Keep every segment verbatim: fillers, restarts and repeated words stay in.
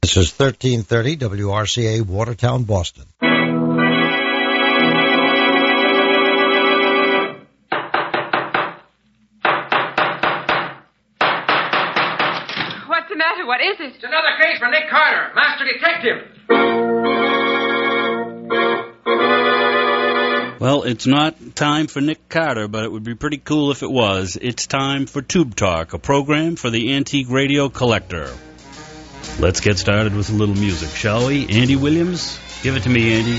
This is thirteen thirty W R C A, Watertown, Boston. What's the matter? What is it? It's another case for Nick Carter, Master Detective. Well, it's not time for Nick Carter, but it would be pretty cool if it was. It's time for Tube Talk, a program for the antique radio collector. Let's get started with a little music, shall we? Andy Williams? Give it to me, Andy.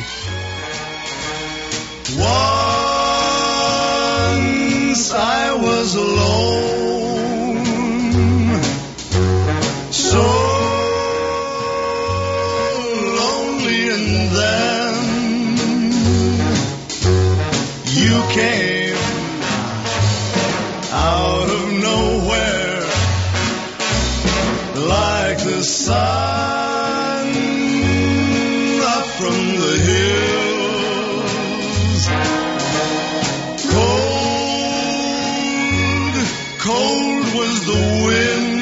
Once I was alone, so lonely, and then you came out of nowhere like the sun up from the hills. Cold, cold was the wind.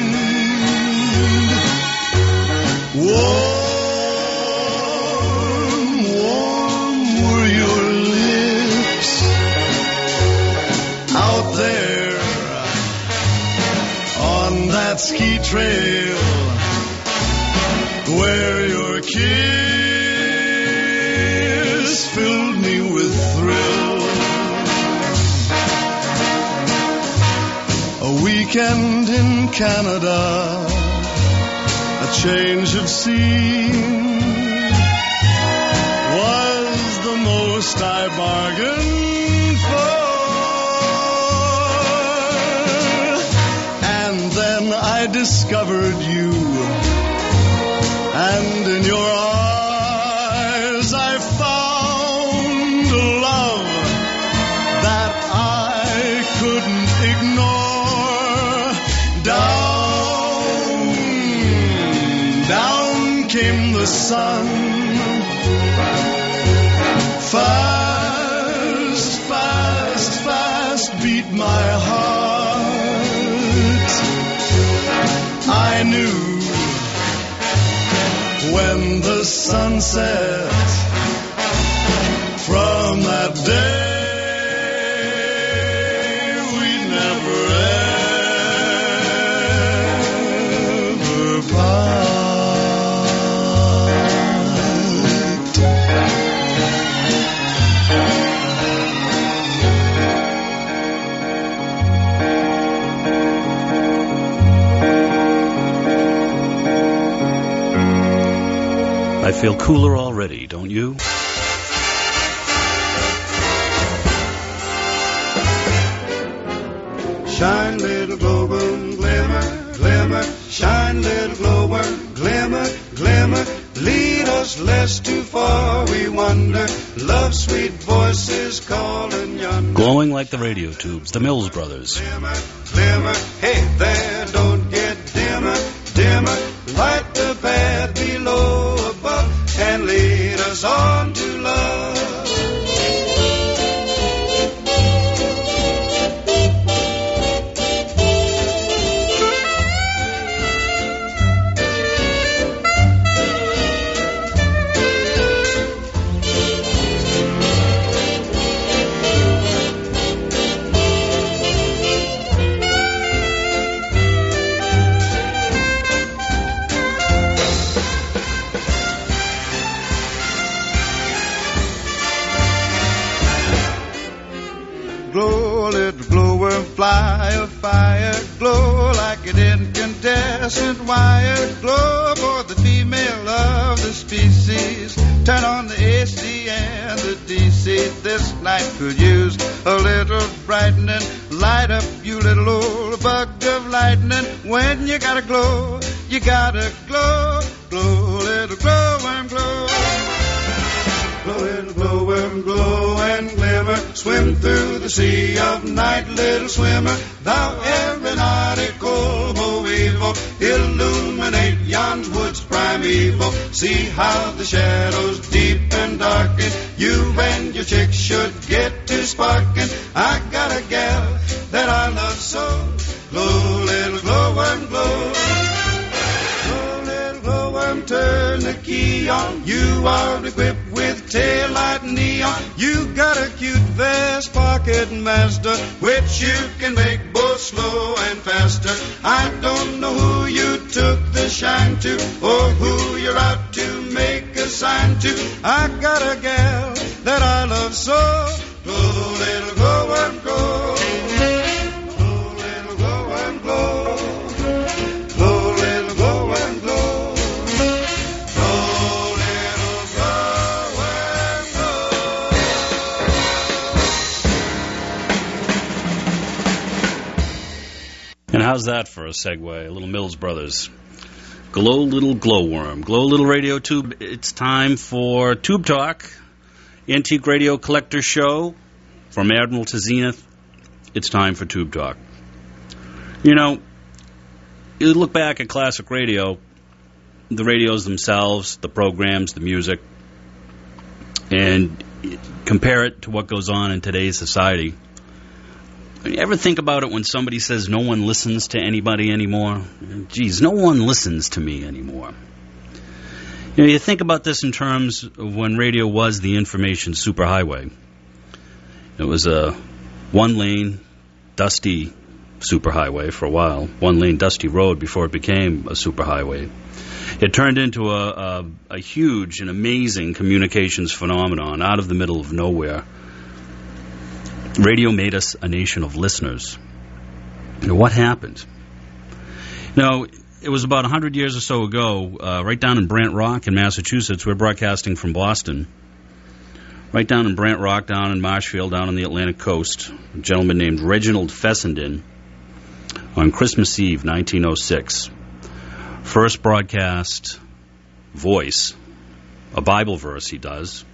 Warm, warm were your lips out there on that ski trail, where your kiss filled me with thrill. A weekend in Canada, a change of scene, was the most I bargained for. And then I discovered you, and in your eyes I found a love that I couldn't ignore. Down, down came the sun. Fast, fast, fast beat my heart. I knew when the sun set from that day we'd never ever part. I feel cooler already, don't you? Shine, little glowworm, glimmer, glimmer. Shine, little glowworm, glimmer, glimmer. Lead us lest too far we wander. Love sweet voices calling yonder. Glowing like the radio tubes, the Mills Brothers. Glimmer, glimmer. Hey there, don't get dimmer, dimmer. Light the path below, above, and lead us on to love. Glow, little glowworm, fly a fire. Glow like an incandescent wire. Glow for the female of the species. Turn on the A C and the D C. This night could use a little brightening. Light up, you little old bug of lightning. When you gotta glow, you gotta glow. Glow, little glowworm, glow. Glow, little glowworm, glow and glimmer. Swim through the sea of night, little swimmer. Thou aeronautical evil, illuminate yon woods primeval. See how the shadows deep and darken. You and your chick should get to sparking. I got a gal that I love so. Glow, little glowworm, glow. Glow, little glowworm, and turn the key on. You are equipped with taillight and neon. You got a cute vest pocket master, which you can make both slow and faster. I don't know who you took the shine to, or who you're out to make a sign to. I got a gal that I love so. Go, little go and go. Go, little go and go. Go, little go and go. Go, little go and go. And how's that for a segue? A little Mills Brothers. Glow Little Glowworm. Glow Little Radio Tube. It's time for Tube Talk. Antique Radio Collector Show. From Admiral to Zenith. It's time for Tube Talk. You know, you look back at classic radio, the radios themselves, the programs, the music, and compare it to what goes on in today's society. You ever think about it when somebody says no one listens to anybody anymore? Geez, no one listens to me anymore. You know, you think about this in terms of when radio was the information superhighway. It was a one-lane, dusty superhighway for a while, one-lane, dusty road before it became a superhighway. It turned into a, a, a huge and amazing communications phenomenon out of the middle of nowhere. Radio made us a nation of listeners. You know, what happened? Now, it was about one hundred years or so ago, uh, right down in Brant Rock in Massachusetts. We're broadcasting from Boston. Right down in Brant Rock, down in Marshfield, down on the Atlantic coast, a gentleman named Reginald Fessenden, on Christmas Eve, nineteen oh six, first broadcast voice, a Bible verse he does,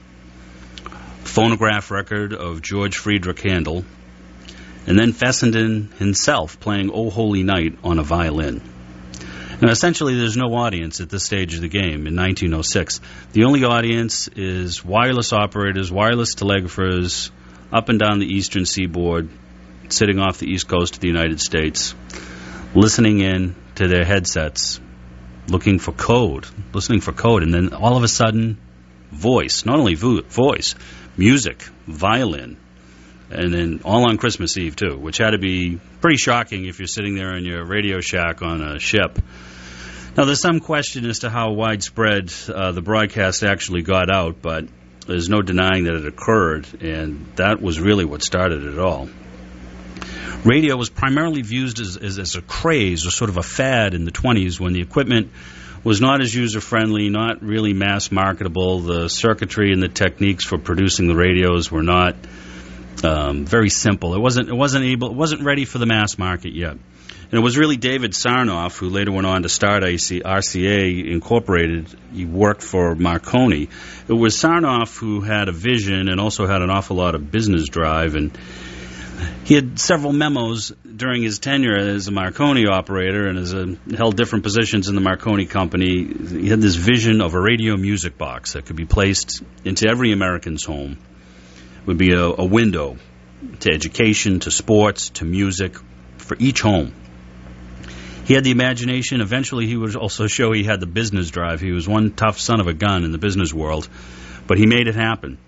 phonograph record of George Friedrich Handel, and then Fessenden himself playing O Holy Night on a violin. Now, essentially, there's no audience at this stage of the game in nineteen oh six. The only audience is wireless operators, wireless telegraphers up and down the eastern seaboard, sitting off the east coast of the United States, listening in to their headsets, looking for code, listening for code, and then all of a sudden, voice, not only vo- voice, music, violin, and then all on Christmas Eve, too, which had to be pretty shocking if you're sitting there in your Radio Shack on a ship. Now, there's some question as to how widespread uh, the broadcast actually got out, but there's no denying that it occurred, and that was really what started it all. Radio was primarily viewed as, as, as a craze or sort of a fad in the twenties when the equipment was not as user-friendly, not really mass-marketable. The circuitry and the techniques for producing the radios were not um, very simple. It wasn't. It wasn't able. It wasn't ready for the mass market yet. And it was really David Sarnoff, who later went on to start R C A Incorporated. He worked for Marconi. It was Sarnoff who had a vision and also had an awful lot of business drive. And he had several memos during his tenure as a Marconi operator and as a, held different positions in the Marconi company. He had this vision of a radio music box that could be placed into every American's home. It would be a, a window to education, to sports, to music, for each home. He had the imagination. Eventually, he would also show he had the business drive. He was one tough son of a gun in the business world, but he made it happen.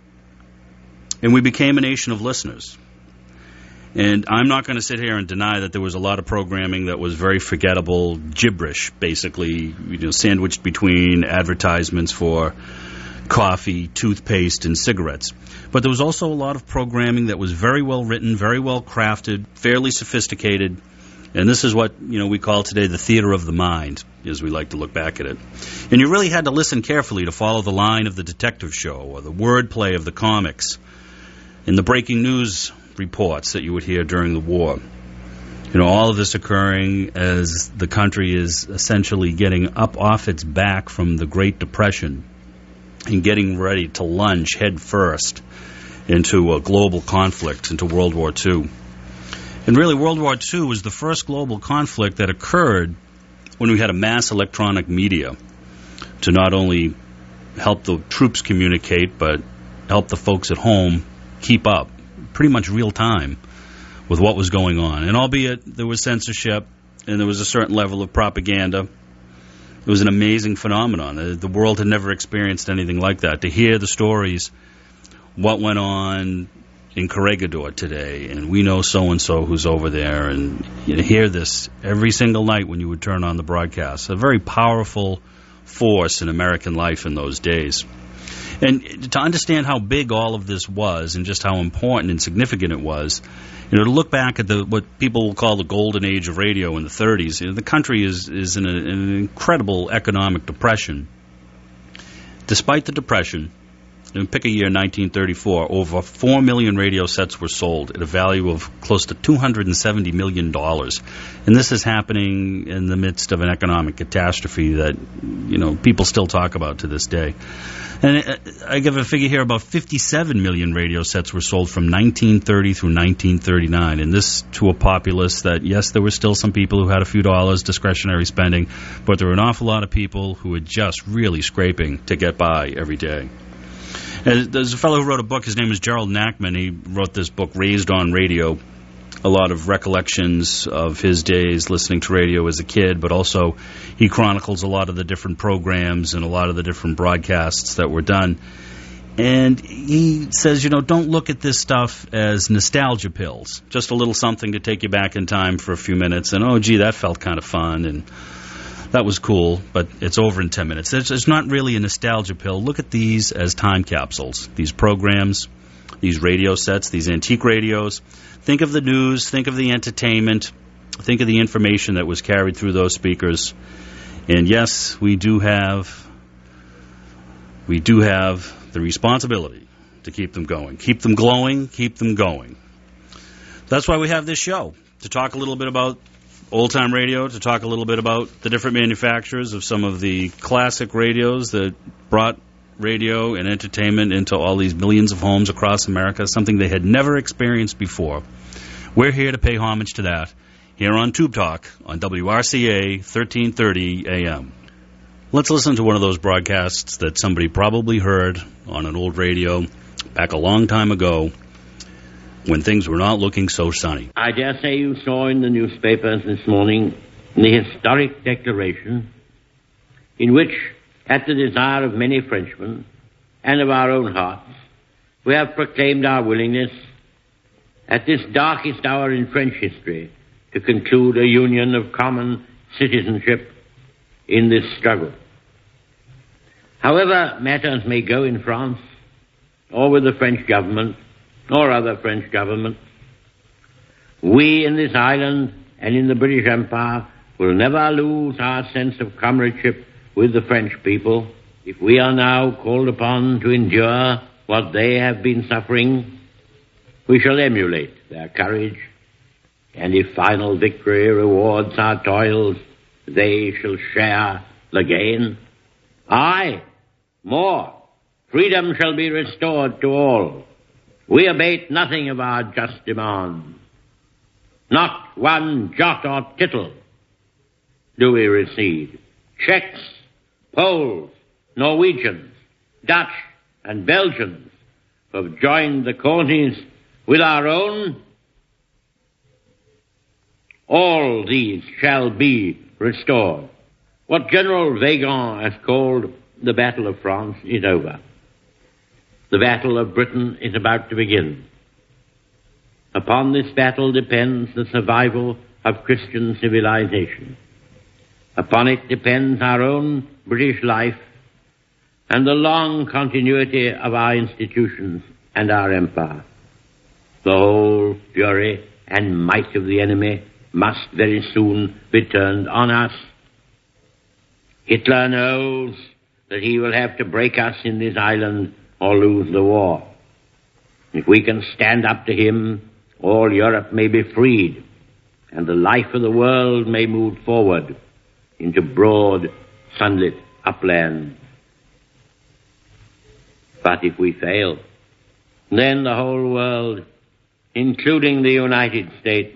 And we became a nation of listeners. And I'm not going to sit here and deny that there was a lot of programming that was very forgettable, gibberish, basically, you know, sandwiched between advertisements for coffee, toothpaste, and cigarettes. But there was also a lot of programming that was very well written, very well crafted, fairly sophisticated. And this is what, you know, we call today the theater of the mind, as we like to look back at it. And you really had to listen carefully to follow the line of the detective show or the wordplay of the comics and the breaking news reports that you would hear during the war. You know, all of this occurring as the country is essentially getting up off its back from the Great Depression and getting ready to lunge head first into a global conflict, into World War Two. And really, World War Two was the first global conflict that occurred when we had a mass electronic media to not only help the troops communicate, but help the folks at home keep up, pretty much real time, with what was going on. And albeit there was censorship and there was a certain level of propaganda, It was an amazing phenomenon. The, the world had never experienced anything like that. To hear the stories, what went on in Corregidor today, and we know so-and-so who's over there, and you know, hear this every single night when you would turn on the broadcast. A very powerful force in American life in those days. And to understand how big all of this was and just how important and significant it was, you know, to look back at the what people will call the golden age of radio in the thirties, you know, the country is, is in, a, in an incredible economic depression. Despite the depression, and pick a year, nineteen thirty-four, over four million radio sets were sold at a value of close to two hundred seventy million dollars. And this is happening in the midst of an economic catastrophe that, you know, people still talk about to this day. And I give a figure here, about fifty-seven million radio sets were sold from nineteen thirty through nineteen thirty-nine. And this to a populace that, yes, there were still some people who had a few dollars discretionary spending, but there were an awful lot of people who were just really scraping to get by every day. And there's a fellow who wrote a book, his name is Gerald Nachman. He wrote this book, Raised on Radio, a lot of recollections of his days listening to radio as a kid, but also he chronicles a lot of the different programs and a lot of the different broadcasts that were done. And he says, you know, don't look at this stuff as nostalgia pills, just a little something to take you back in time for a few minutes, and, oh, gee, that felt kind of fun, and that was cool, but it's over in ten minutes. It's, it's not really a nostalgia pill. Look at these as time capsules, these programs, these radio sets, these antique radios. Think of the news, think of the entertainment, think of the information that was carried through those speakers. And yes, we do have, we do have the responsibility to keep them going. Keep them glowing, keep them going. That's why we have this show, to talk a little bit about old-time radio, to talk a little bit about the different manufacturers of some of the classic radios that brought radio and entertainment into all these millions of homes across America, something they had never experienced before. We're here to pay homage to that here on Tube Talk on W R C A thirteen thirty A M. Let's listen to one of those broadcasts that somebody probably heard on an old radio back a long time ago, when things were not looking so sunny. I dare say you saw in the newspapers this morning the historic declaration in which, at the desire of many Frenchmen and of our own hearts, we have proclaimed our willingness at this darkest hour in French history to conclude a union of common citizenship in this struggle. However matters may go in France, or with the French government, or other French governments, we in this island and in the British Empire will never lose our sense of comradeship with the French people. If we are now called upon to endure what they have been suffering, we shall emulate their courage, and if final victory rewards our toils, they shall share the gain. Aye, more, freedom shall be restored to all. We abate nothing of our just demands. Not one jot or tittle do we recede. Czechs, Poles, Norwegians, Dutch, and Belgians have joined the causes with our own. All these shall be restored. What General Weygand has called the Battle of France is over. The battle of Britain is about to begin. Upon this battle depends the survival of Christian civilization. Upon it depends our own British life and the long continuity of our institutions and our empire. The whole fury and might of the enemy must very soon be turned on us. Hitler knows that he will have to break us in this island or lose the war. If we can stand up to him, all Europe may be freed, and the life of the world may move forward into broad, sunlit uplands. But if we fail, then the whole world, including the United States,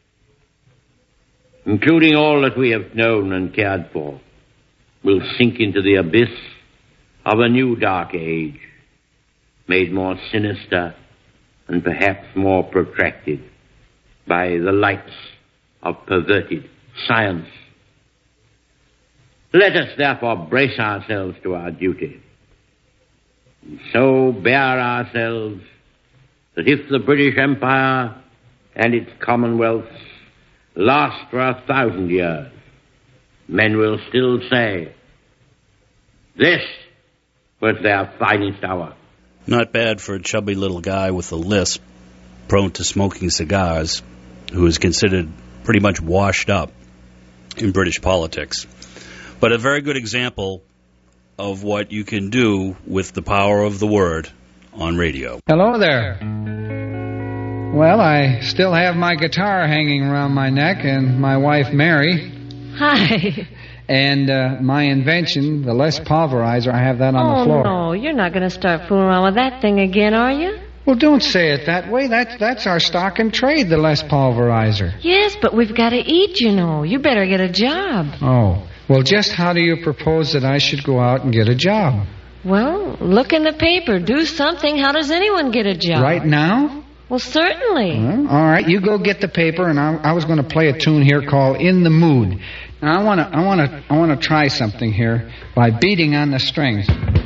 including all that we have known and cared for, will sink into the abyss of a new dark age, made more sinister and perhaps more protracted by the lights of perverted science. Let us therefore brace ourselves to our duty, and so bear ourselves that if the British Empire and its commonwealths last for a thousand years, men will still say, this was their finest hour. Not bad for a chubby little guy with a lisp, prone to smoking cigars, who is considered pretty much washed up in British politics. But a very good example of what you can do with the power of the word on radio. Hello there. Well, I still have my guitar hanging around my neck, and my wife, Mary. Hi. And uh, my invention, the Les Pulverizer, I have that on oh, the floor. Oh, no, you're not going to start fooling around with that thing again, are you? Well, don't say it that way. That's, that's our stock and trade, the Les Pulverizer. Yes, but we've got to eat, you know. You better get a job. Oh. Well, just how do you propose that I should go out and get a job? Well, look in the paper. Do something. How does anyone get a job? Right now? Well, certainly. Well, all right, you go get the paper, and I, I was going to play a tune here called "In the Mood." Now, I want to, I want to, I want to try something here by beating on the strings.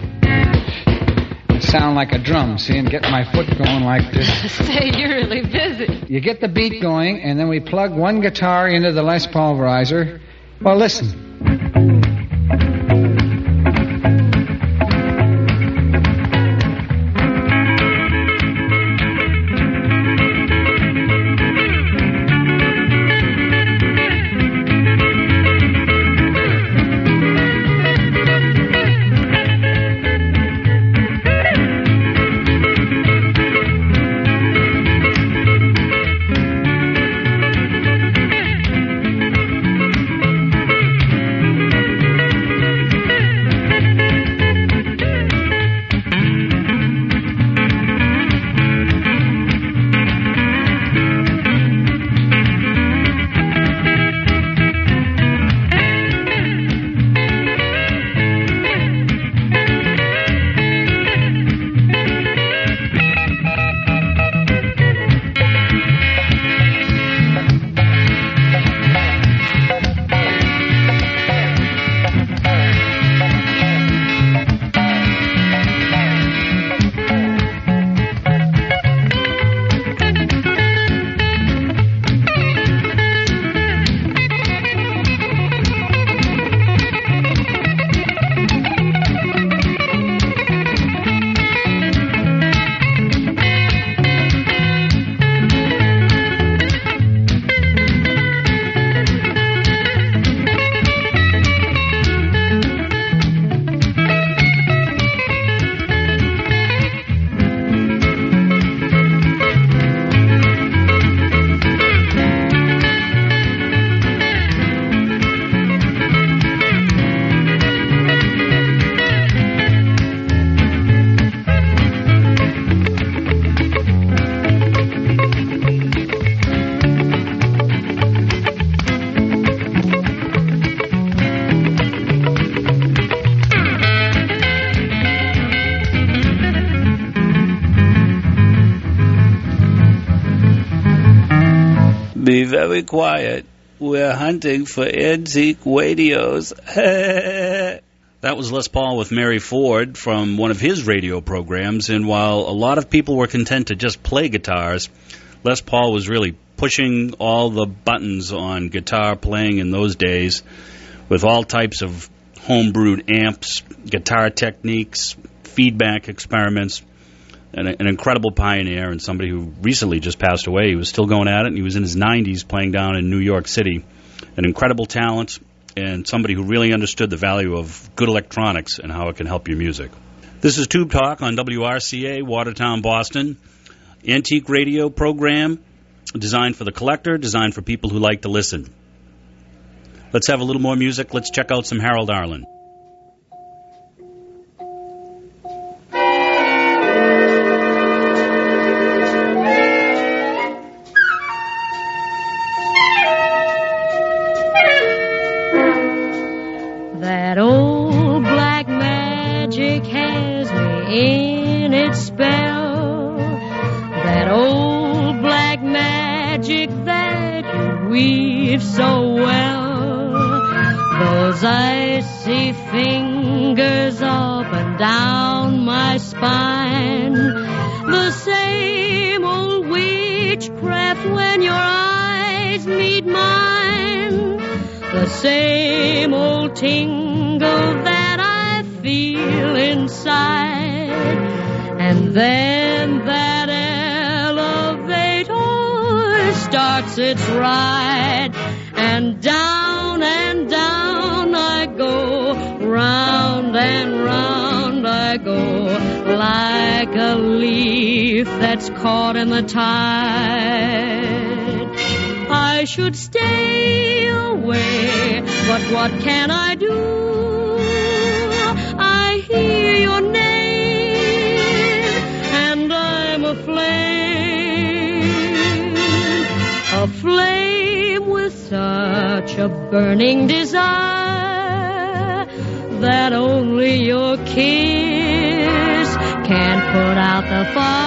It sound like a drum, see, and get my foot going like this. Say, you're really busy. You get the beat going, and then we plug one guitar into the Les Pulverizer. Well, listen. Be very quiet. We're hunting for antique radios. That was Les Paul with Mary Ford from one of his radio programs, and while a lot of people were content to just play guitars, Les Paul was really pushing all the buttons on guitar playing in those days with all types of homebrewed amps, guitar techniques, feedback experiments. An, an incredible pioneer and somebody who recently just passed away. He was still going at it, and he was in his nineties playing down in New York City. An incredible talent and somebody who really understood the value of good electronics and how it can help your music. This is Tube Talk on W R C A, Watertown, Boston. Antique radio program designed for the collector, designed for people who like to listen. Let's have a little more music. Let's check out some Harold Arlen. That old black magic has me in its spell. That old black magic that you weave so well. Those those icy fingers up and down my spine. The same old witchcraft when your eyes meet mine. The same old tingle that I feel inside. And then that elevator starts its ride. And down and down I go, round and round I go, like a leaf that's caught in the tide. I should stay away, but what can I do? I hear your name, and I'm aflame, aflame with such a burning desire that only your kiss can put out the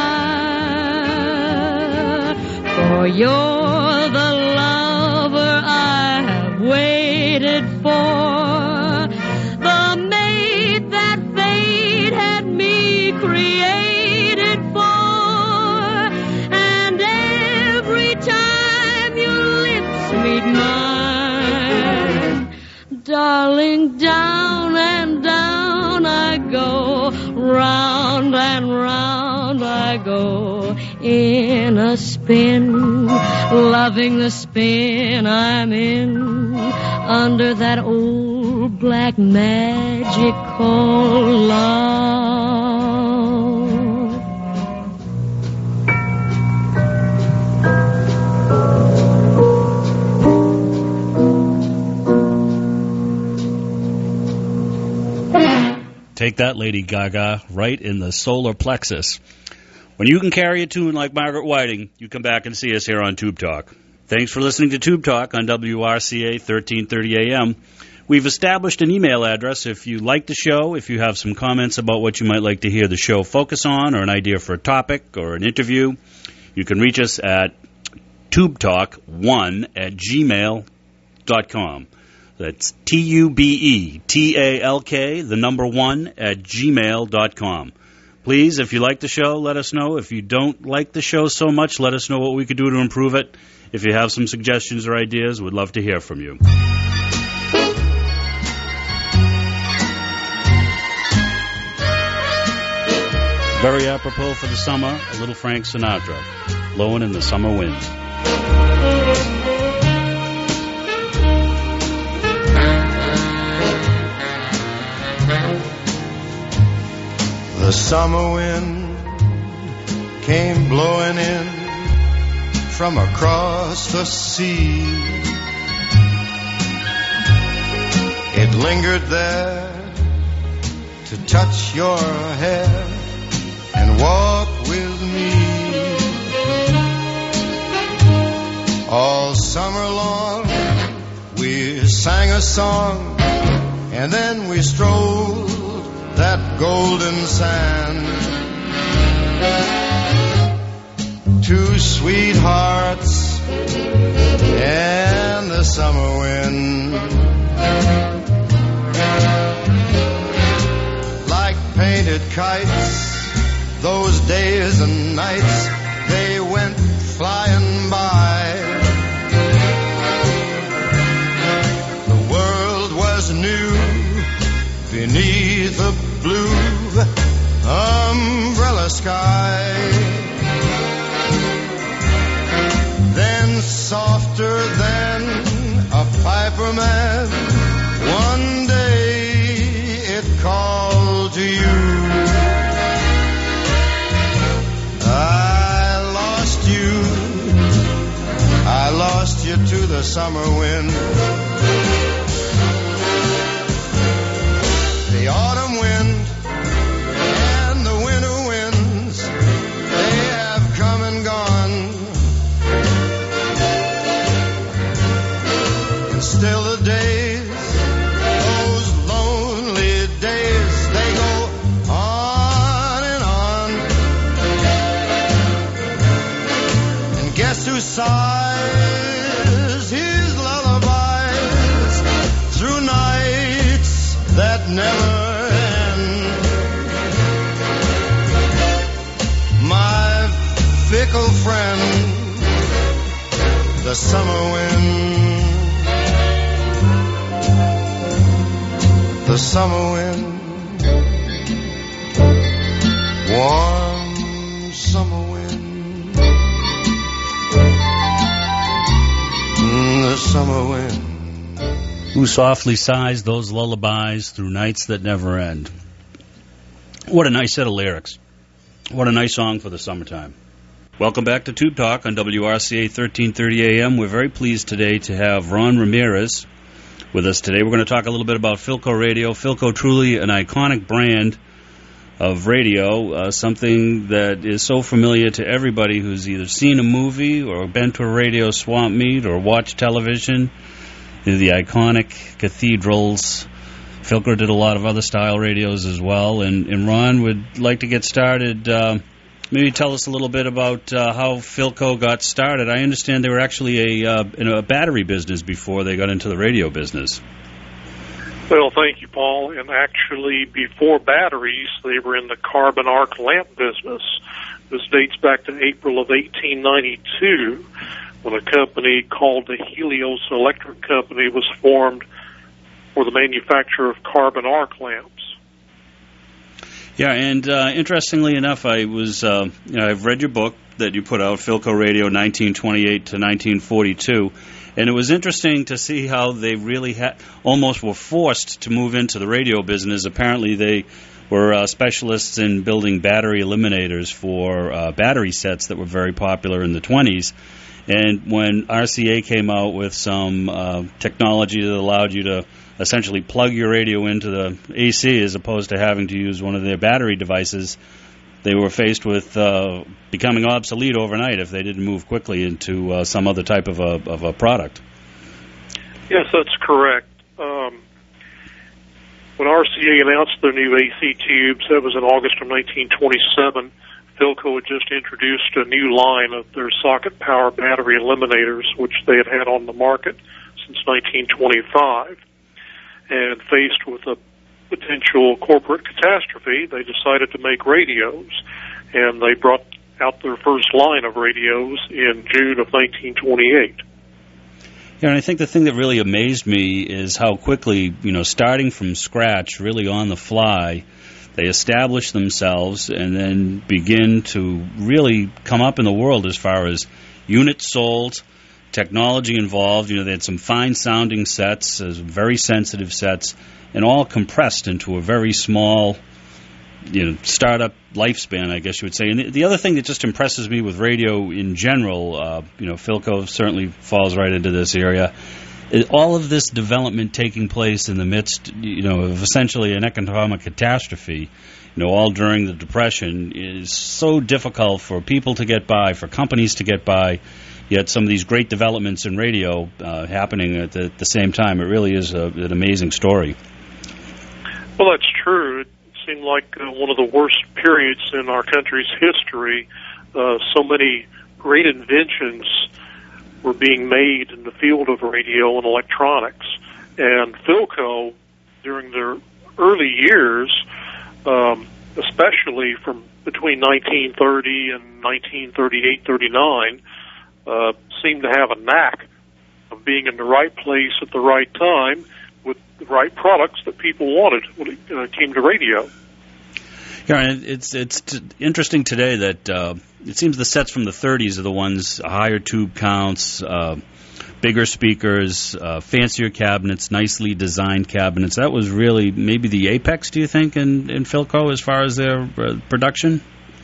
fire. For you're the lover I have waited for, the mate that fate had me created for, and every time your lips meet mine, darling, down and down I go, round and round I go, in a spin, loving the spin I'm in, under that old black magic called love. Take that, Lady Gaga, right in the solar plexus. When you can carry a tune like Margaret Whiting, you come back and see us here on Tube Talk. Thanks for listening to Tube Talk on W R C A thirteen thirty A M. We've established an email address. If you like the show, if you have some comments about what you might like to hear the show focus on, or an idea for a topic or an interview, you can reach us at tubetalk one at gmail dot com. That's T U B E T A L K, the number one, at gmail dot com. Please, if you like the show, let us know. If you don't like the show so much, let us know what we could do to improve it. If you have some suggestions or ideas, we'd love to hear from you. Very apropos for the summer, a little Frank Sinatra, blowing in the summer wind. The summer wind came blowing in from across the sea. It lingered there to touch your hair and walk with me. All summer long we sang a song, and then we strolled that golden sand. Two sweethearts and the summer wind, like painted kites, those days and nights, they went flying by. The world was new beneath a blue umbrella sky. Then softer than a piper man, one day it called to you. I lost you, I lost you to the summer wind. The autumn wind and the winter winds, they have come and gone. And still the days, those lonely days, they go on and on. And guess who sighs his lullaby summer wind, the summer wind, warm summer wind, the summer wind. Who softly sighs those lullabies through nights that never end. What a nice set of lyrics. What a nice song for the summertime. Welcome back to Tube Talk on W R C A thirteen thirty A M. We're very pleased today to have Ron Ramirez with us today. We're going to talk a little bit about Philco Radio. Philco, truly an iconic brand of radio, uh, something that is so familiar to everybody who's either seen a movie or been to a radio swamp meet or watched television. The iconic cathedrals. Philco did a lot of other style radios as well. And, and Ron would like to get started. Uh, maybe tell us a little bit about uh, how Philco got started. I understand they were actually a, uh, in a battery business before they got into the radio business. Well, thank you, Paul. And actually, before batteries, they were in the carbon arc lamp business. This dates back to April of eighteen ninety-two, when a company called the Helios Electric Company was formed for the manufacture of carbon arc lamps. Yeah, and uh, interestingly enough, I was uh, you know, I've read your book that you put out, Philco Radio nineteen twenty-eight to nineteen forty-two, and it was interesting to see how they really had almost were forced to move into the radio business. Apparently, they were uh, specialists in building battery eliminators for uh, battery sets that were very popular in the twenties. And when R C A came out with some uh, technology that allowed you to essentially plug your radio into the A C as opposed to having to use one of their battery devices, they were faced with uh, becoming obsolete overnight if they didn't move quickly into uh, some other type of a, of a product. Yes, that's correct. Um, when R C A announced their new A C tubes, that was in August of nineteen twenty-seven, Philco had just introduced a new line of their socket power battery eliminators, which they had had on the market since nineteen twenty-five. And faced with a potential corporate catastrophe, they decided to make radios. And they brought out their first line of radios in June of nineteen twenty-eight. Yeah, and I think the thing that really amazed me is how quickly, you know, starting from scratch, really on the fly, they establish themselves and then begin to really come up in the world as far as units sold, technology involved. You know, they had some fine-sounding sets, uh, very sensitive sets, and all compressed into a very small, you know, startup lifespan, I guess you would say. And the other thing that just impresses me with radio in general, uh, you know, Philco certainly falls right into this area. All of this development taking place in the midst, you know, of essentially an economic catastrophe, you know, all during the Depression, is so difficult for people to get by, for companies to get by. Yet some of these great developments in radio uh, happening at the, at the same time. It really is a, an amazing story. Well, that's true. It seemed like uh, one of the worst periods in our country's history. Uh, so many great inventions were being made in the field of radio and electronics. And Philco, during their early years, um, especially from between nineteen thirty and nineteen thirty-eight thirty-nine, uh, seemed to have a knack of being in the right place at the right time with the right products that people wanted when it uh, came to radio. Yeah, and it's it's t- interesting today that uh, it seems the sets from the thirties are the ones, higher tube counts, uh, bigger speakers, uh, fancier cabinets, nicely designed cabinets. That was really maybe the apex, do you think, in, in Philco as far as their uh, production?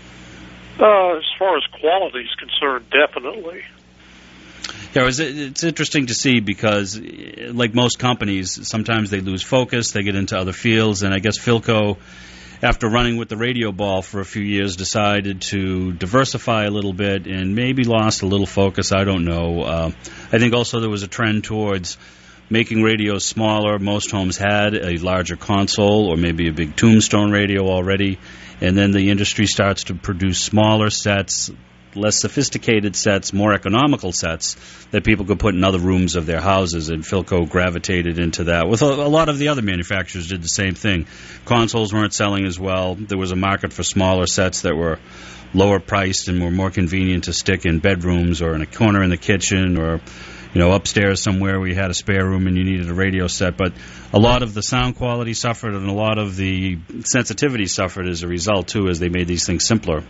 Uh, as far as quality is concerned, definitely. Yeah, it's, it's interesting to see because, like most companies, sometimes they lose focus, they get into other fields, and I guess Philco, after running with the radio ball for a few years, decided to diversify a little bit and maybe lost a little focus. I don't know. Uh, I think also there was a trend towards making radios smaller. Most homes had a larger console or maybe a big tombstone radio already, and then the industry starts to produce smaller sets, less sophisticated sets, more economical sets that people could put in other rooms of their houses, and Philco gravitated into that. With a, a lot of the other manufacturers did the same thing. Consoles weren't selling as well. There was a market for smaller sets that were lower priced and were more convenient to stick in bedrooms or in a corner in the kitchen, or you know, upstairs somewhere where you had a spare room and you needed a radio set. But a lot of the sound quality suffered, and a lot of the sensitivity suffered as a result, too, as they made these things simpler.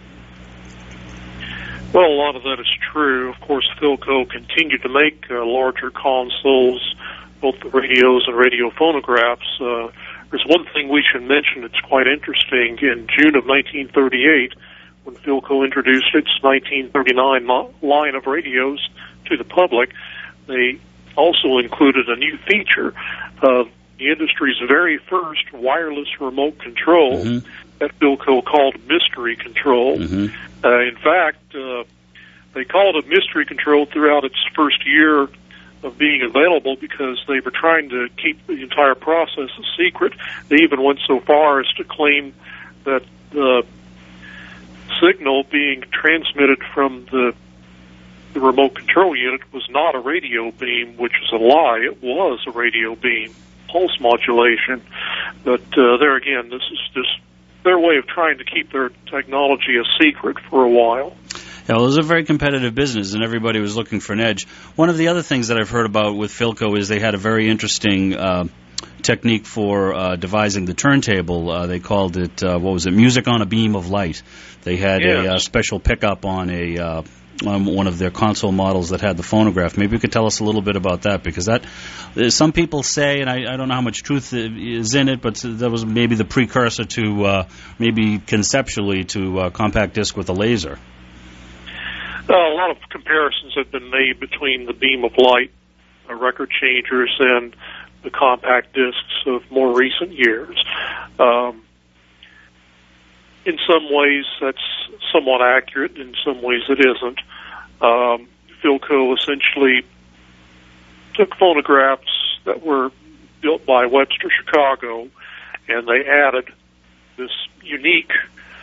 Well, a lot of that is true. Of course, Philco continued to make uh, larger consoles, both the radios and radio phonographs. Uh, there's one thing we should mention that's quite interesting. In June of nineteen thirty-eight, when Philco introduced its nineteen thirty-nine mo- line of radios to the public, they also included a new feature of the industry's very first wireless remote control mm-hmm. that Philco called Mystery Control. Mm-hmm. Uh, in fact, uh, they called it Mystery Control throughout its first year of being available because they were trying to keep the entire process a secret. They even went so far as to claim that the signal being transmitted from the the remote control unit was not a radio beam, which is a lie. It was a radio beam, pulse modulation. But uh, there again, this is just their way of trying to keep their technology a secret for a while. Yeah, well, it was a very competitive business, and everybody was looking for an edge. One of the other things that I've heard about with Philco is they had a very interesting uh, technique for uh, devising the turntable. Uh, they called it, uh, what was it, music on a beam of light. They had yes. a uh, special pickup on a uh, on one of their console models that had the phonograph. Maybe you could tell us a little bit about that, because that some people say, and I, I don't know how much truth is in it, but that was maybe the precursor to uh, maybe conceptually to uh, compact disc with a laser. Uh, a lot of comparisons have been made between the beam of light uh, record changers and the compact discs of more recent years. Um, in some ways, that's somewhat accurate. In some ways, it isn't. Um, Philco essentially took phonographs that were built by Webster Chicago, and they added this unique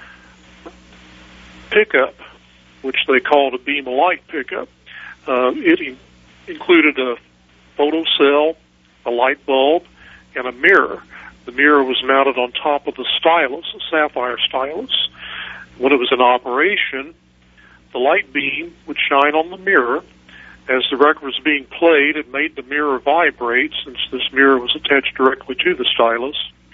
pickup, which they called a beam of light pickup. Uh, it in- included a photocell, a light bulb, and a mirror. The mirror was mounted on top of the stylus, a sapphire stylus. When it was in operation, the light beam would shine on the mirror. As the record was being played, it made the mirror vibrate, since this mirror was attached directly to the stylus.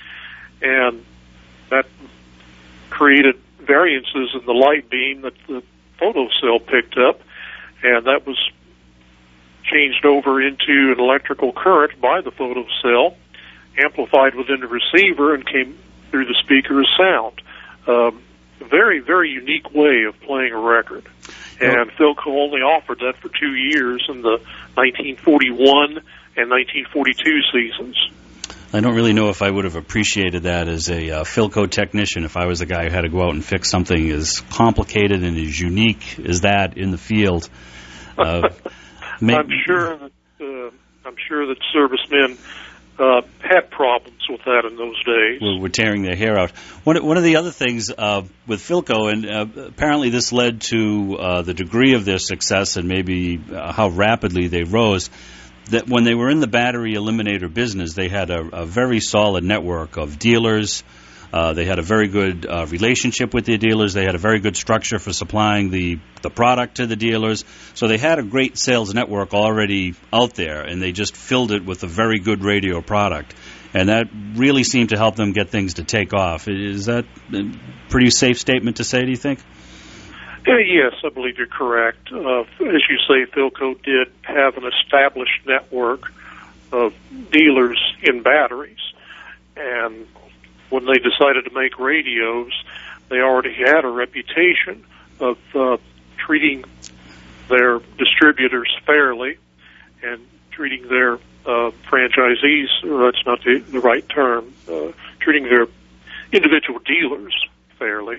And that created variances in the light beam that the photocell picked up, and that was changed over into an electrical current by the photocell, amplified within the receiver, and came through the speaker as sound. Um, a very, very unique way of playing a record. And Philco only offered that for two years in the nineteen forty-one and nineteen forty-two seasons. I don't really know if I would have appreciated that as a uh, Philco technician if I was the guy who had to go out and fix something as complicated and as unique as that in the field. Uh, may- I'm sure that uh, I'm sure that servicemen uh, had problems with that in those days. Well, we're tearing their hair out. One, one of the other things uh, with Philco, and uh, apparently this led to uh, the degree of their success and maybe uh, how rapidly they rose, that when they were in the battery eliminator business, they had a, a very solid network of dealers. Uh, they had a very good uh, relationship with their dealers. They had a very good structure for supplying the, the product to the dealers. So they had a great sales network already out there, and they just filled it with a very good radio product. And that really seemed to help them get things to take off. Is that a pretty safe statement to say, do you think? Uh, yes, I believe you're correct. Uh, as you say, Philco did have an established network of dealers in batteries, and when they decided to make radios, they already had a reputation of uh, treating their distributors fairly and treating their uh, franchisees, or that's not the, the right term, uh, treating their individual dealers fairly.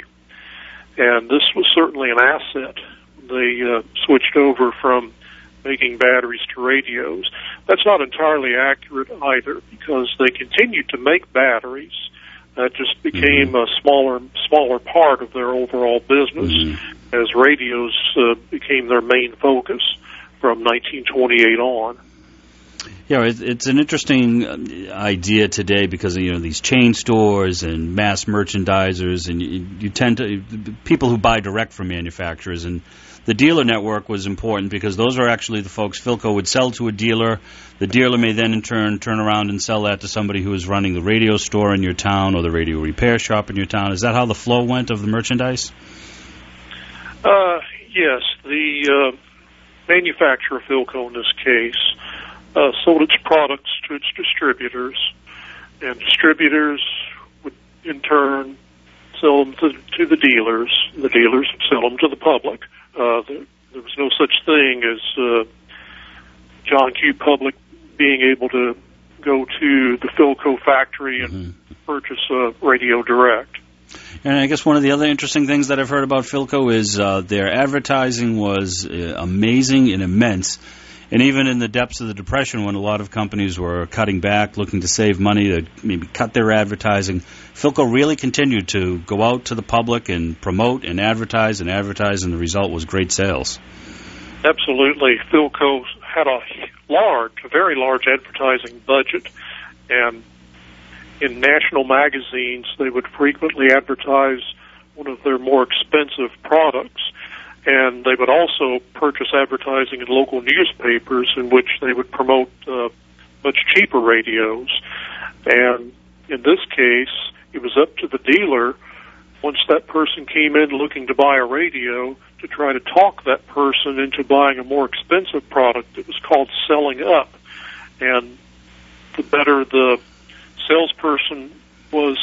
And this was certainly an asset. They uh, switched over from making batteries to radios. That's not entirely accurate either, because they continued to make batteries. That just became mm-hmm. a smaller, smaller part of their overall business. Mm-hmm. as radios uh, became their main focus from nineteen twenty-eight on. Yeah, it's an interesting idea today because, you know, these chain stores and mass merchandisers, and you, you tend to, people who buy direct from manufacturers, and the dealer network was important because those are actually the folks Philco would sell to a dealer. The dealer may then in turn turn around and sell that to somebody who is running the radio store in your town or the radio repair shop in your town. Is that how the flow went of the merchandise? Uh, yes, the uh, manufacturer, Philco in this case, uh, sold its products to its distributors, and distributors would in turn sell them to, to the dealers. The dealers would sell them to the public. Uh, there, there was no such thing as uh, John Q. Public being able to go to the Philco factory and mm-hmm. purchase a radio direct. And I guess one of the other interesting things that I've heard about Philco is uh, their advertising was uh, amazing and immense. And even in the depths of the Depression, when a lot of companies were cutting back, looking to save money, to maybe cut their advertising, Philco really continued to go out to the public and promote and advertise and advertise, and the result was great sales. Absolutely. Philco had a large, a very large advertising budget, and in national magazines, they would frequently advertise one of their more expensive products. And they would also purchase advertising in local newspapers in which they would promote uh, much cheaper radios. And in this case, it was up to the dealer, once that person came in looking to buy a radio, to try to talk that person into buying a more expensive product. It was called selling up. And the better the salesperson was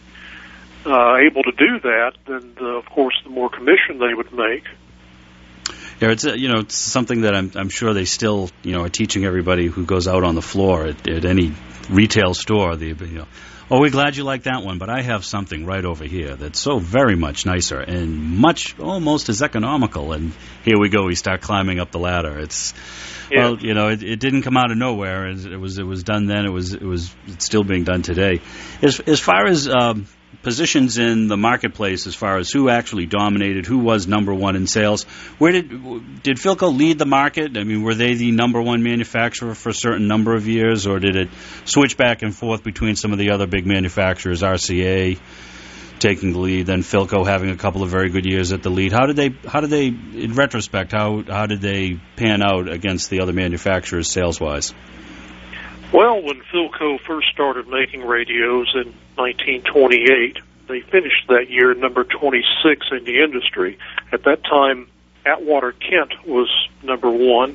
uh, able to do that, then, the, of course, the more commission they would make. Yeah, it's uh, you know it's something that I'm I'm sure they still you know are teaching everybody who goes out on the floor at, at any retail store. The you know, oh, we're glad you like that one, but I have something right over here that's so very much nicer and much almost as economical. And here we go, we start climbing up the ladder. It's yeah. well, you know, it, it didn't come out of nowhere. It was it was done then. It was it was it's still being done today. As as far as um, positions in the marketplace, as far as who actually dominated, who was number one in sales, where did did Philco lead the market? I mean, were they the number one manufacturer for a certain number of years, or did it switch back and forth between some of the other big manufacturers, R C A taking the lead, then Philco having a couple of very good years at the lead? How did they, how did they, in retrospect, how how did they pan out against the other manufacturers sales-wise? Well, when Philco first started making radios in nineteen twenty-eight, they finished that year number twenty-six in the industry. At that time, Atwater Kent was number one.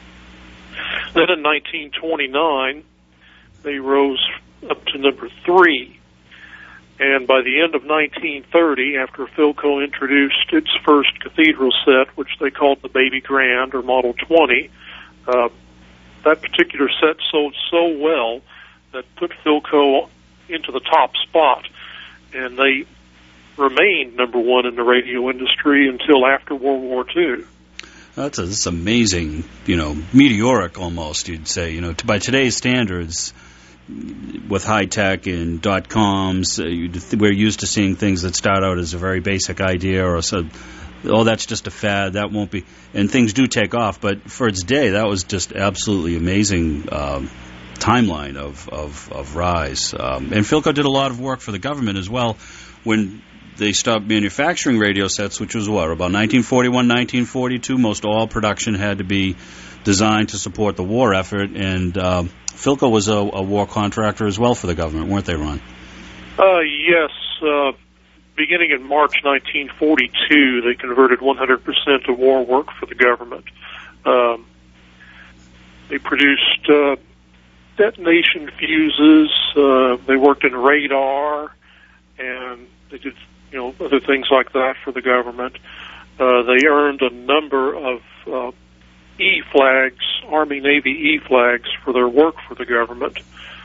Then in nineteen twenty-nine, they rose up to number three. And by the end of nineteen thirty, after Philco introduced its first cathedral set, which they called the Baby Grand or Model twenty, uh, that particular set sold so well that put Philco into the top spot, and they remained number one in the radio industry until after World War Two. That's, a, that's amazing, you know, meteoric almost, you'd say. You know, t- by today's standards, with high tech and dot coms, uh, we're used to seeing things that start out as a very basic idea or so. Oh, that's just a fad. That won't be. And things do take off, but for its day, that was just absolutely amazing um, timeline of of, of rise. Um, and Philco did a lot of work for the government as well when they stopped manufacturing radio sets, which was what, about nineteen forty-one, nineteen forty-two. Most all production had to be designed to support the war effort, and uh, Philco was a, a war contractor as well for the government, weren't they, Ron? Uh, yes. Uh, beginning in March nineteen forty-two, they converted one hundred percent of war work for the government. Um, they produced uh, detonation fuses. Uh, they worked in radar, and they did, you know, other things like that for the government. Uh, they earned a number of uh, E-flags, Army, Navy E-flags for their work for the government.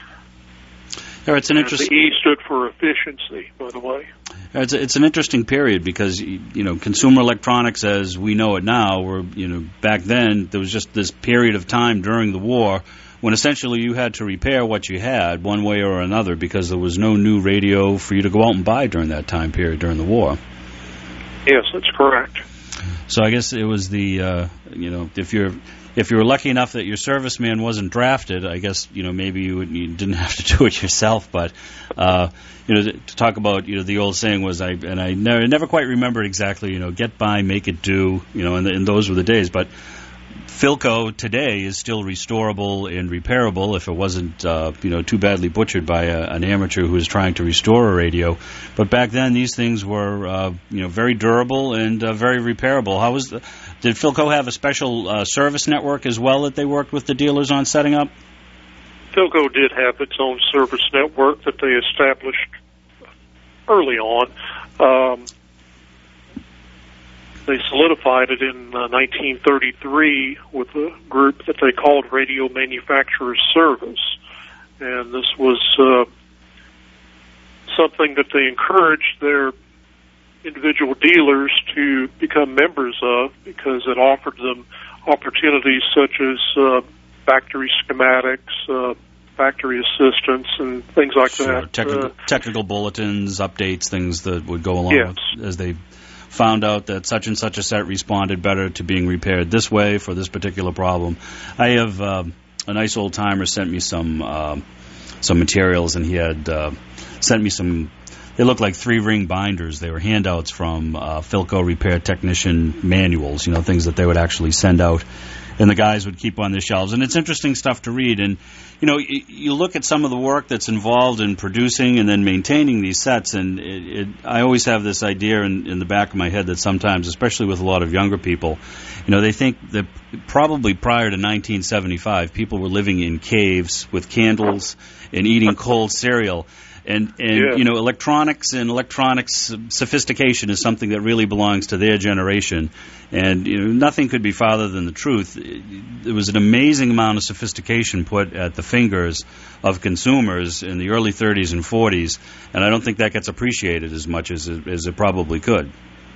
Yeah, it's an interesting. The E stood for efficiency, by the way. It's, a, it's an interesting period because, you know, consumer electronics as we know it now, were, you know, back then there was just this period of time during the war when essentially you had to repair what you had one way or another because there was no new radio for you to go out and buy during that time period during the war. Yes, that's correct. So I guess it was the, uh, you know, if you're if you were lucky enough that your serviceman wasn't drafted, I guess, you know, maybe you, would, you didn't have to do it yourself. But, uh, you know, to talk about, you know, the old saying was, I and I never, never quite remembered exactly, you know, get by, make it do, you know, and, and those were the days. But Philco today is still restorable and repairable if it wasn't, uh, you know, too badly butchered by a, an amateur who was trying to restore a radio. But back then, these things were, uh, you know, very durable and uh, very repairable. How was the, did Philco have a special uh, service network as well that they worked with the dealers on setting up? Philco did have its own service network that they established early on. Um, They solidified it in uh, nineteen thirty-three with a group that they called Radio Manufacturers Service. And this was uh, something that they encouraged their individual dealers to become members of because it offered them opportunities such as uh, factory schematics, uh, factory assistance, and things like sure. that. Technical, uh, technical bulletins, updates, things that would go along yes. with, as they found out that such and such a set responded better to being repaired this way for this particular problem. I have uh, a nice old timer sent me some uh, some materials, and he had uh, sent me some. They look like three-ring binders. They were handouts from uh, Philco repair technician manuals, you know, things that they would actually send out, and the guys would keep on their shelves. And it's interesting stuff to read. And, you know, you, you look at some of the work that's involved in producing and then maintaining these sets, and it, it, I always have this idea in, in the back of my head that sometimes, especially with a lot of younger people, you know, they think that probably prior to nineteen seventy-five, people were living in caves with candles and eating cold cereal. And, and yeah. you know, electronics and electronics sophistication is something that really belongs to their generation. And, you know, nothing could be farther than the truth. There was an amazing amount of sophistication put at the fingers of consumers in the early thirties and forties, and I don't think that gets appreciated as much as it, as it probably could.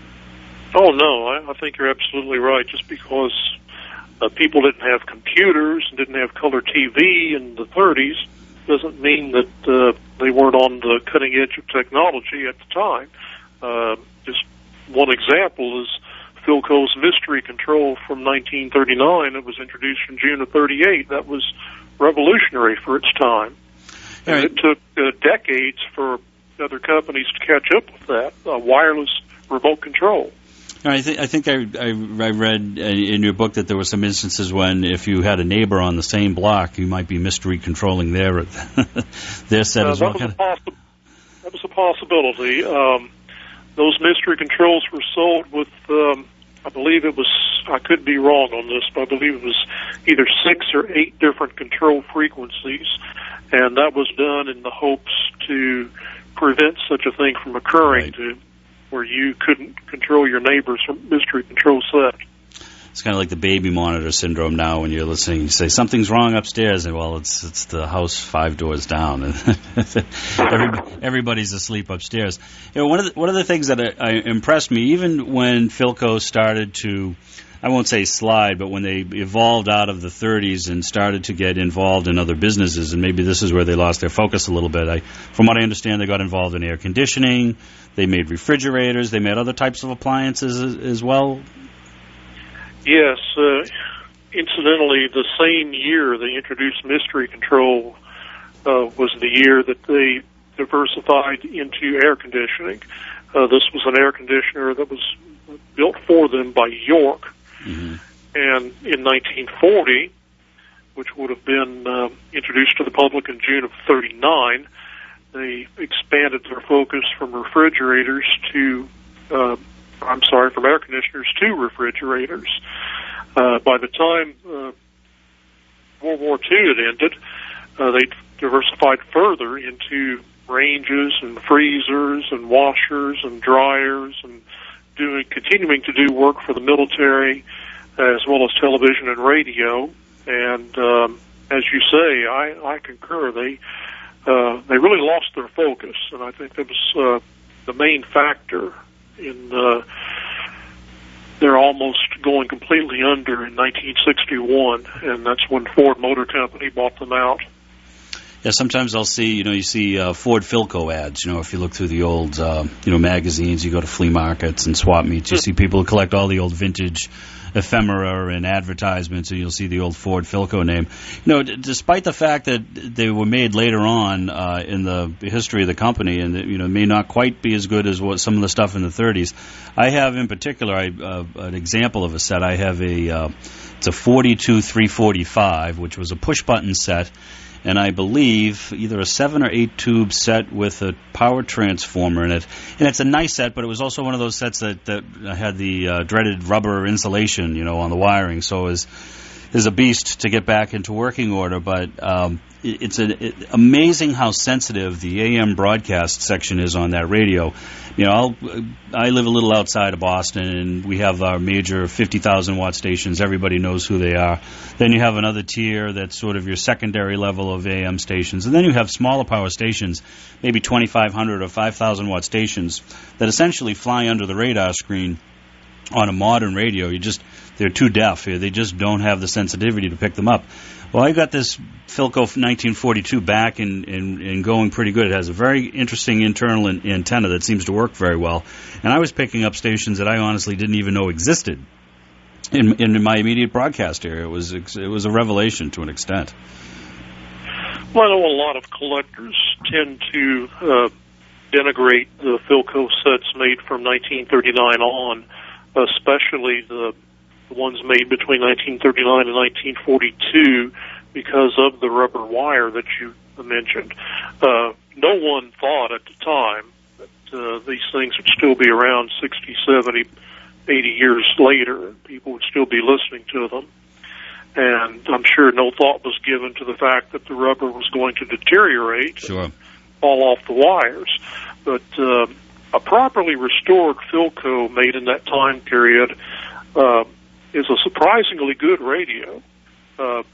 Oh, no, I, I think you're absolutely right. Just because uh, people didn't have computers and didn't have color T V in the thirties doesn't mean that uh, they weren't on the cutting edge of technology at the time. Uh, just one example is Philco's Mystery Control from nineteen thirty-nine. It was introduced in June of thirty-eight. That was revolutionary for its time. And right. It took uh, decades for other companies to catch up with that, uh, wireless remote control. I, th- I think I, I, I read in your book that there were some instances when if you had a neighbor on the same block, you might be mystery controlling their their set uh, as well. That was, a possi- that was a possibility. Um, those mystery controls were sold with, um, I believe it was, I could be wrong on this, but I believe it was either six or eight different control frequencies, and that was done in the hopes to prevent such a thing from occurring, right. to where you couldn't control your neighbor's mystery control set. It's kind of like the baby monitor syndrome now when you're listening. You say, something's wrong upstairs, and, well, it's it's the house five doors down. And everybody, everybody's asleep upstairs. You know, one of the, one of the things that I, I impressed me, even when Philco started to, I won't say slide, but when they evolved out of the thirties and started to get involved in other businesses, and maybe this is where they lost their focus a little bit. I, from what I understand, they got involved in air conditioning, they made refrigerators, they made other types of appliances as, as well. Yes. Uh, incidentally, the same year they introduced Mystery Control uh, was the year that they diversified into air conditioning. Uh, this was an air conditioner that was built for them by York. Mm-hmm. And in nineteen forty, which would have been uh, introduced to the public in June of thirty-nine, they expanded their focus from refrigerators to, uh, I'm sorry, from air conditioners to refrigerators. Uh, by the time uh, World War Two had ended, uh, they diversified further into ranges and freezers and washers and dryers and doing, continuing to do work for the military as well as television and radio. And um, as you say, I, I concur. They uh, they really lost their focus, and I think that was uh, the main factor in uh, they're almost going completely under in nineteen sixty-one, and that's when Ford Motor Company bought them out. Yeah, sometimes I'll see, you know, you see uh, Ford Philco ads, you know, if you look through the old, uh, you know, magazines, you go to flea markets and swap meets, you see people who collect all the old vintage ephemera and advertisements, and you'll see the old Ford Philco name. You know, d- despite the fact that they were made later on uh, in the history of the company, and that, you know, may not quite be as good as what some of the stuff in the thirties. I have, in particular, I, uh, an example of a set. I have a, uh, it's a forty-two three forty-five, which was a push-button set, and I believe either a seven or eight tube set with a power transformer in it. And it's a nice set, but it was also one of those sets that, that had the uh, dreaded rubber insulation, you know, on the wiring. So it was, it was a beast to get back into working order. But um, it, it's a, it, amazing how sensitive the A M broadcast section is on that radio. You know, I'll, I live a little outside of Boston, and we have our major fifty thousand watt stations. Everybody knows who they are. Then you have another tier that's sort of your secondary level of A M stations. And then you have smaller power stations, maybe twenty-five hundred or five thousand watt stations, that essentially fly under the radar screen on a modern radio. You just, they're too deaf. They just don't have the sensitivity to pick them up. Well, I got this Philco nineteen forty-two back and, and, and going pretty good. It has a very interesting internal an- antenna that seems to work very well. And I was picking up stations that I honestly didn't even know existed in, in my immediate broadcast area. It was it was a revelation to an extent. Well, I know a lot of collectors tend to uh, denigrate the Philco sets made from nineteen thirty-nine on, especially the the ones made between nineteen thirty-nine and nineteen forty-two, because of the rubber wire that you mentioned. Uh, no one thought at the time that uh, these things would still be around sixty, seventy, eighty years later, and people would still be listening to them. And I'm sure no thought was given to the fact that the rubber was going to deteriorate, sure, and fall off the wires. But uh, a properly restored Philco made in that time period uh, is a surprisingly good radio. Uh,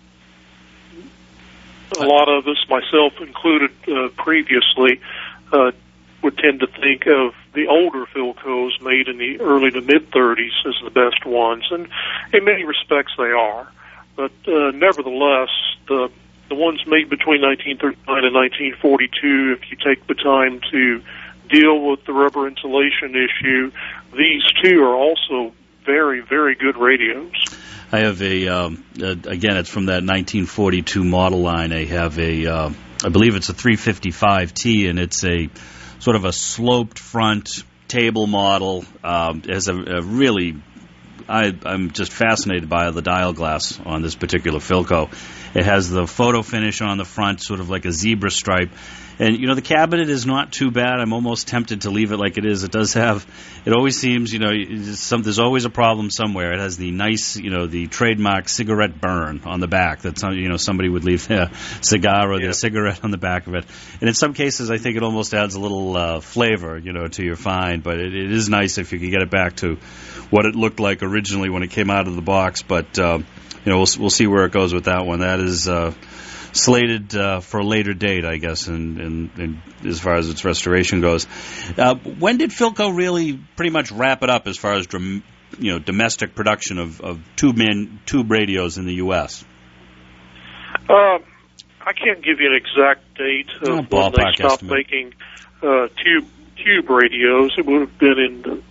a lot of us, myself included uh, previously, uh, would tend to think of the older Philcos made in the early to mid-thirties as the best ones, and in many respects they are. But uh, nevertheless, the the ones made between nineteen thirty-nine and nineteen forty-two, if you take the time to deal with the rubber insulation issue, these two are also very, very good radios. I have a, um, uh, again, it's from that nineteen forty-two model line. I have a, uh, I believe it's a three fifty-five T, and it's a sort of a sloped front table model. Um, it has a, a really, I, I'm just fascinated by the dial glass on this particular Philco. It has the photo finish on the front, sort of like a zebra stripe. And, you know, the cabinet is not too bad. I'm almost tempted to leave it like it is. It does have, it always seems, you know, some, there's always a problem somewhere. It has the nice, you know, the trademark cigarette burn on the back that, some, you know, somebody would leave their cigar or their yeah. cigarette on the back of it. And in some cases, I think it almost adds a little uh, flavor, you know, to your find. But it, it is nice if you can get it back to what it looked like originally when it came out of the box. But, uh, you know, we'll, we'll see where it goes with that one. That is uh, slated uh, for a later date, I guess, in, in, in as far as its restoration goes. Uh, when did Philco really pretty much wrap it up as far as drom- you know domestic production of, of tube man tube radios in the U S? Uh, I can't give you an exact date of oh, when they stopped estimate. making uh, tube tube radios. It would have been in the,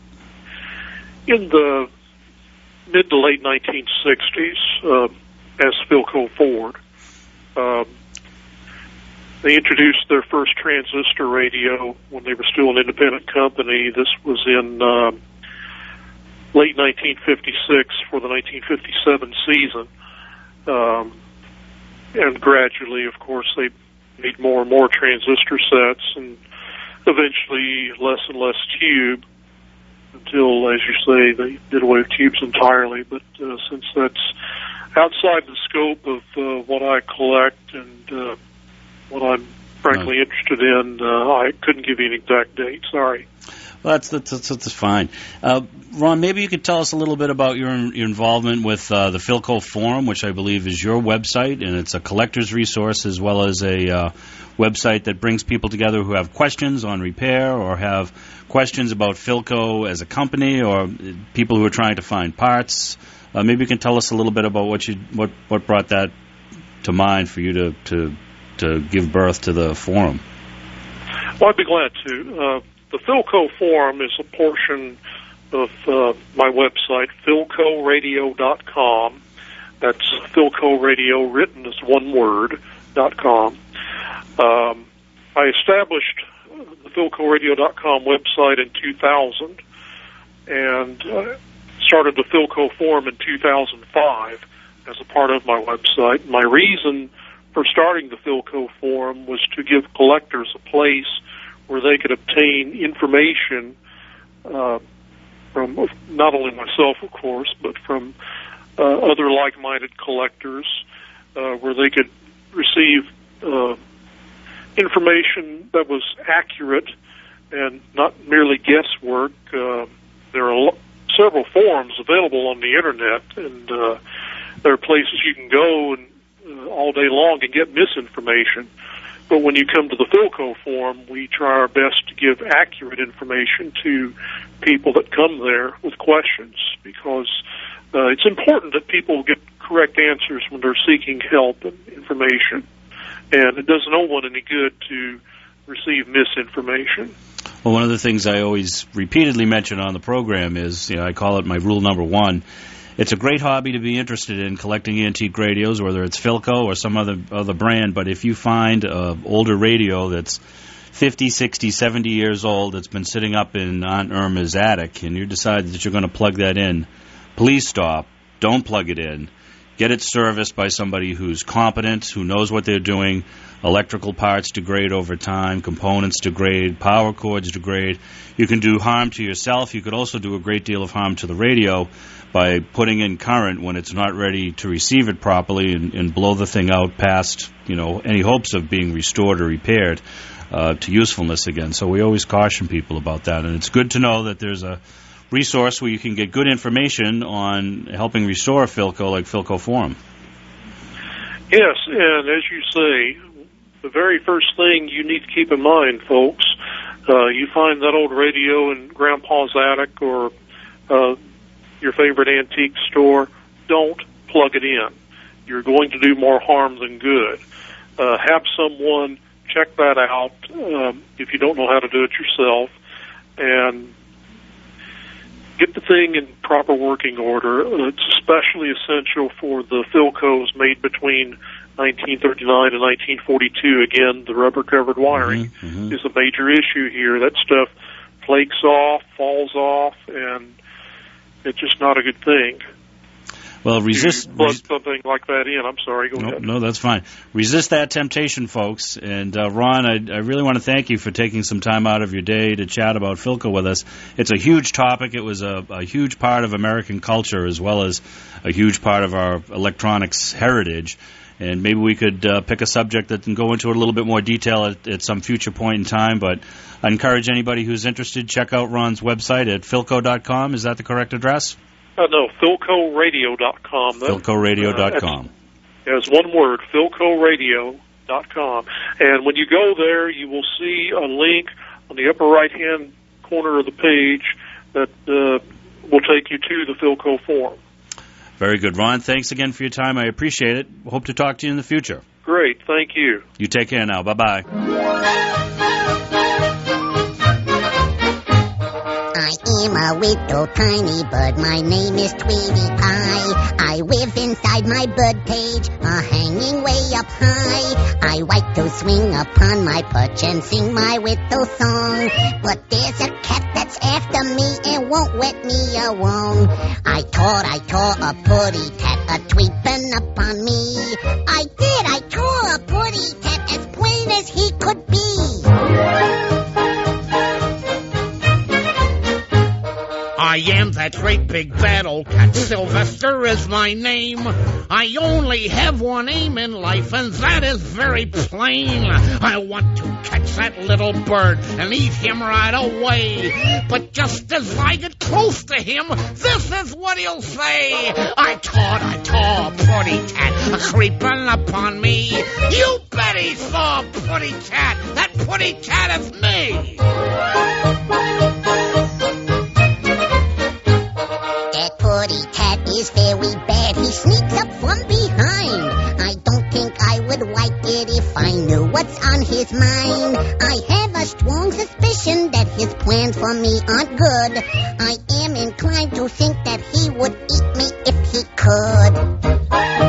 in the mid to late nineteen sixties uh, as Philco Ford. Um, they introduced their first transistor radio when they were still an independent company. This was in um, late nineteen fifty-six for the nineteen fifty-seven season. Um, and gradually, of course, they made more and more transistor sets, and eventually less and less tube, until, as you say, they did away with tubes entirely. But uh, since that's outside the scope of uh, what I collect and uh, what I'm frankly right. interested in, uh, I couldn't give you an exact date. Sorry. Well, that's that's, that's, that's fine. Uh, Ron, maybe you could tell us a little bit about your, your involvement with uh, the Philco Forum, which I believe is your website, and it's a collector's resource as well as a uh, website that brings people together who have questions on repair or have questions about Philco as a company, or people who are trying to find parts. Uh, maybe you can tell us a little bit about what you what what brought that to mind for you to, to to give birth to the forum. Well, I'd be glad to. Uh, the Philco Forum is a portion of uh, my website, philco radio dot com. That's Philco Radio, written as one word, dot com. Um, I established the philco radio dot com website in two thousand and uh, started the Philco Forum in two thousand five as a part of my website. My reason for starting the Philco Forum was to give collectors a place where they could obtain information uh, from not only myself, of course, but from uh, other like-minded collectors, uh, where they could receive uh, information that was accurate and not merely guesswork. Uh, there are lo- several forums available on the Internet, and uh, there are places you can go and uh, all day long and get misinformation. But when you come to the Philco Forum, we try our best to give accurate information to people that come there with questions, because uh, it's important that people get correct answers when they're seeking help and information. And it does no one any good to receive misinformation. Well, one of the things I always repeatedly mention on the program is, you know, I call it my rule number one. It's a great hobby to be interested in, collecting antique radios, whether it's Philco or some other other brand. But if you find an older radio that's fifty, sixty, seventy years old, that's been sitting up in Aunt Irma's attic, and you decide that you're going to plug that in, please stop. Don't plug it in. Get it serviced by somebody who's competent, who knows what they're doing. Electrical parts degrade over time, components degrade, power cords degrade. You can do harm to yourself. You could also do a great deal of harm to the radio by putting in current when it's not ready to receive it properly, and, and blow the thing out past, you know, any hopes of being restored or repaired uh, to usefulness again. So we always caution people about that, and it's good to know that there's a resource where you can get good information on helping restore a Philco, like Philco Forum. Yes, and as you say, the very first thing you need to keep in mind, folks, uh, you find that old radio in Grandpa's attic or uh, your favorite antique store, don't plug it in. You're going to do more harm than good. Uh, have someone check that out um, if you don't know how to do it yourself, and get the thing in proper working order. It's especially essential for the Philcos made between nineteen thirty-nine and nineteen forty-two. Again, the rubber-covered wiring mm-hmm, mm-hmm. is a major issue here. That stuff flakes off, falls off, and it's just not a good thing. Well, resist... Plug res- something like that in. I'm sorry, go no, ahead. No, that's fine. Resist that temptation, folks. And, uh, Ron, I, I really want to thank you for taking some time out of your day to chat about Philco with us. It's a huge topic. It was a, a huge part of American culture, as well as a huge part of our electronics heritage. And maybe we could uh, pick a subject that can go into it a little bit more detail at, at some future point in time. But I encourage anybody who's interested, check out Ron's website at philco dot com. Is that the correct address? Uh, no, philco radio dot com. philco radio dot com. Uh, as one word, philco radio dot com. And when you go there, you will see a link on the upper right-hand corner of the page that uh, will take you to the Philco Forum. Very good. Ron, thanks again for your time. I appreciate it. Hope to talk to you in the future. Great. Thank you. You take care now. Bye-bye. I am a little tiny bird, my name is Tweety Pie. I live inside my bird cage, a hanging way up high. I like to swing upon my perch and sing my little song. But there's a cat that's after me and won't let me alone. I thought I saw a putty tat a-tweeping upon me. I did, I saw a putty tat as plain as he could be. I am that great big bad old cat, Sylvester is my name. I only have one aim in life, and that is very plain. I want to catch that little bird and eat him right away. But just as I get close to him, this is what he'll say. I thought I saw a putty cat a-creeping upon me. You bet he saw a putty cat. That putty cat is me. That putty cat is very bad. He sneaks up from behind. I don't think I would like it if I knew aren't good. I am inclined to think that he would eat me if he could.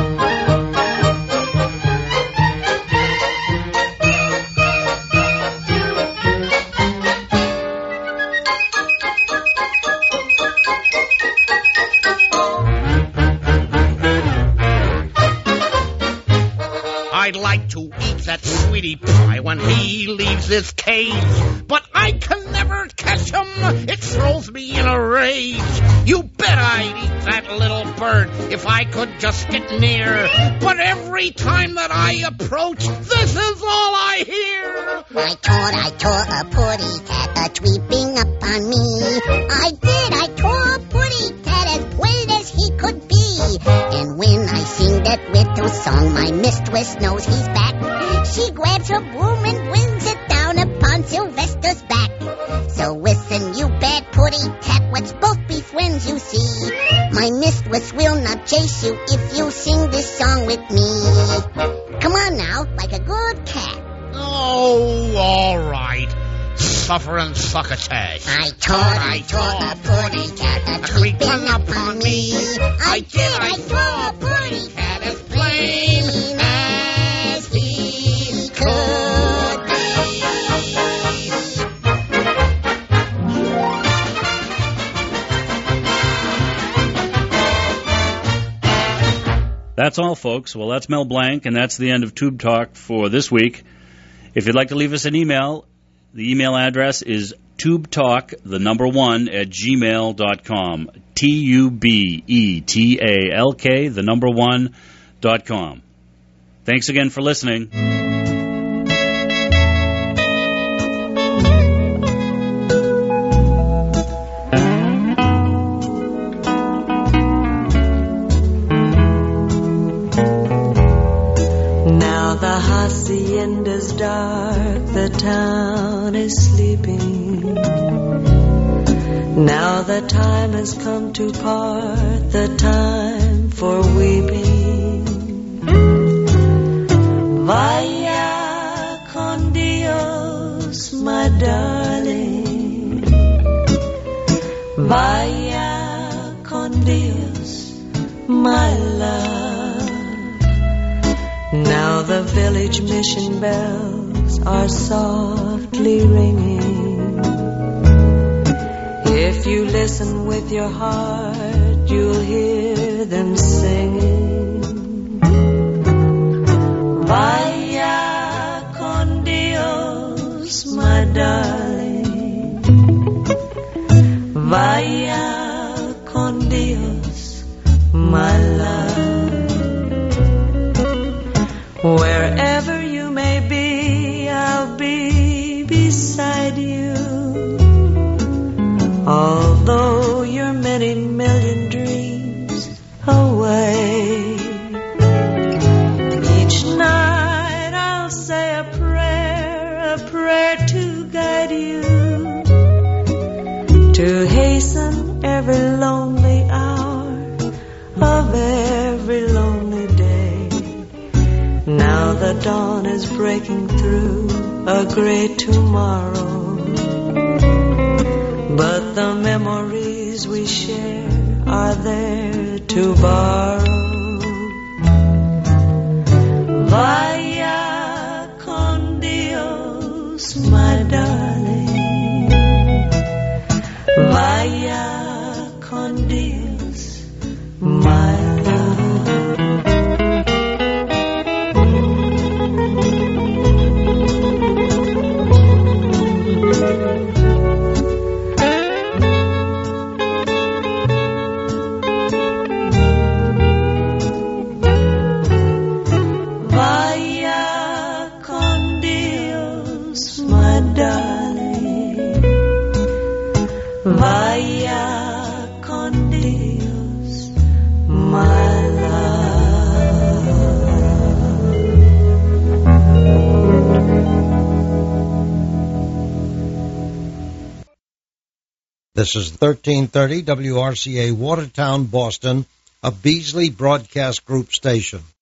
I'd like to eat that sweetie pie when he leaves this cage, but I can never catch him. It throws me in a rage. You bet I'd eat that little bird if I could just get near. But every time that I approach, this is all I hear. I thought I tore a putty tat a tweeping up on me. I did, I tore a putty tat as well as he could be. And when I sing that little song, my mistress knows he's back. She grabs her broom and brings it down upon Sylvester's back. So listen, you bad putty tat, let's both be friends, you see. My mistress will not chase you if you sing this song with me. Come on now, like a good cat. Oh, all right. Suffer and succotash. I taught, I taught a putty cat a creeping up on me. I did, I tore a putty cat as plain as he could be. That's all, folks. Well, that's Mel Blanc, and that's the end of Tube Talk for this week. If you'd like to leave us an email, the email address is tubetalk, the number one, at gmail dot com. T U B E T A L K, the number one, dot com. Thanks again for listening. Now the hacienda's dark, the town is sleeping. Now the time has come to part, the time for weeping. Vaya con Dios, my darling. Vaya con Dios, my love. Now the village mission bells are softly ringing. If you listen with your heart, you'll hear them singing. Vaya con Dios, my darling. Vaya con Dios, my love. Wherever you may be, I'll be beside you. Although you're many million dreams away, each night I'll say a prayer, a prayer to guide you, to hasten every lonely hour of every lonely day. Now the dawn is breaking through a great tomorrow, but the memories we share are there to borrow. Vaya con Dios, my darling. Vaya con Dios, my love. Vaya con Dios, my love. This is thirteen thirty W R C A Watertown, Boston, a Beasley Broadcast Group station.